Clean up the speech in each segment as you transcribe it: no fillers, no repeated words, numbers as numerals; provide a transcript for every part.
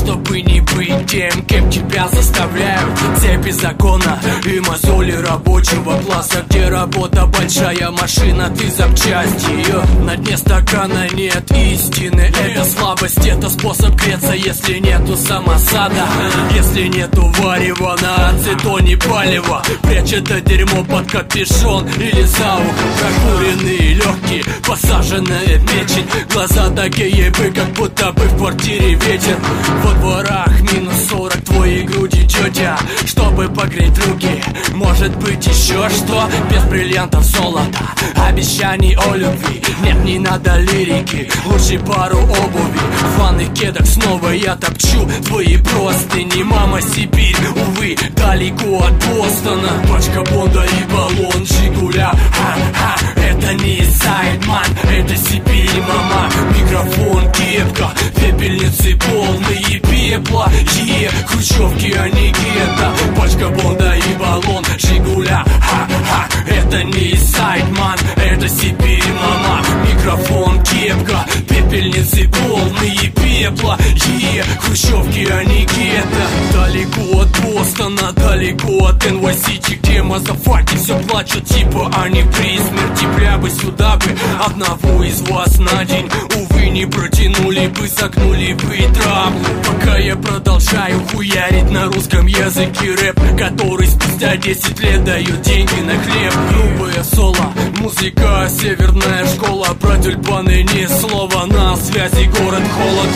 чтобы не быть тем, кем тебя заставляют цепи закона и мозоли рабочего класса, где работа большая машина, ты запчасть ее. На дне стакана нет истины, это слабость, это способ греться, если нету самосада, если нету варева на ацетоне палева. Прячь это дерьмо под капюшон или за ухо. Прокуренные легкие, посаженная печень, глаза такие бы, как будто бы в квартире ветер. Во дворах минус 40, твои груди тетя, чтобы погреть руки. Может быть еще что? Без бриллиантов золота, обещаний о любви. Нет, не надо лирики, лучше пару обуви. В ванных кедах снова я топчу твои простыни. Мама, Сибирь, увы, далеко от Бостона. Пачка Бонда и баллон Жигуля. Ха-ха, это не Сайдман, это Сибирь, мама. Микрофон, кепка, пепельницы полные пепла. Хрущевки, а не гетто. Пачка Бонда и баллон Жигуля. Ха-ха, это не Сайдман, это Сибирь, мама. Микрофон, кепка, пепельницы полные пепла. Хрущевки, а не гетто. Далеко от Бостона, далеко от NYC, где мазафаки все плачут, типа они при смерти. Бля бы сюда бы одного из вас на день, увы, не протянули бы, загнули бы трап. Пока я продолжаю хуярить на русском языке рэп, который спустя 10 лет дает деньги на хлеб. Грубое соло, музыка, северная школа. Про тюльпаны ни слова, на связи город холод.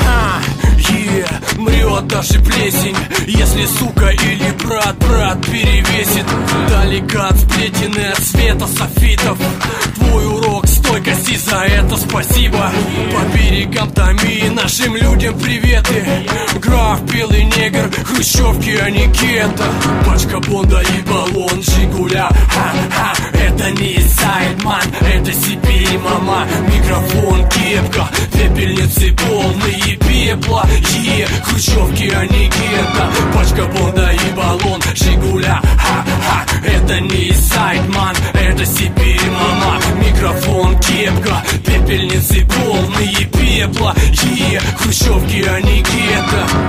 Мрет даже плесень, если сука или брат перевесит. Далеко от сплетен и от света софитов. Твой урок стойкости, за это спасибо. По берегам Томи нашим людям приветы. Граф, белый негр, хрущевки, а не гетто. Пачка Бонда и баллон Жигуля. Ха-ха, это не Сайдман, это Сибирь, мама. Микрофон, кепка, пепельницы полные пепла. Хрущевки, а не гетто. Пачка Бонда и баллон Жигуля. Ха-ха, это не Сайдман, это Сибирь, мама. Микрофон, кепка, пепельницы полные пепла. Хрущевки, а не гетто.